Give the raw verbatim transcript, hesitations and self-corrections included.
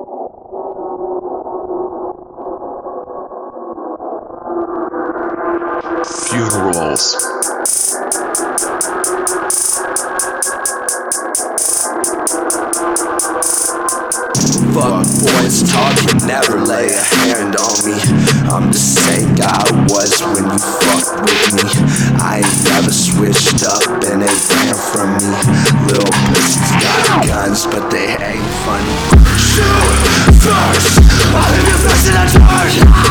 Funerals. Fuck boys talking, never lay a hand on me. I'm the same guy I was when you fucked with me. I ain't never switched up and they ran from me. Little pussies got guns, but they ain't funny. Shoot first, I'll leave you fixing a charge.